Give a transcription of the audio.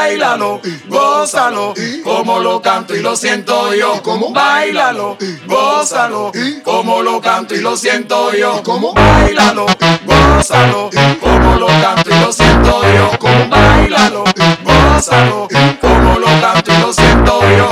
Báilalo, gózalo, como lo canto y lo siento yo. Báilalo, gózalo, como lo canto y lo siento yo. Báilalo, gózalo, como lo canto y lo siento yo. Báilalo, gózalo, como lo canto y lo siento yo.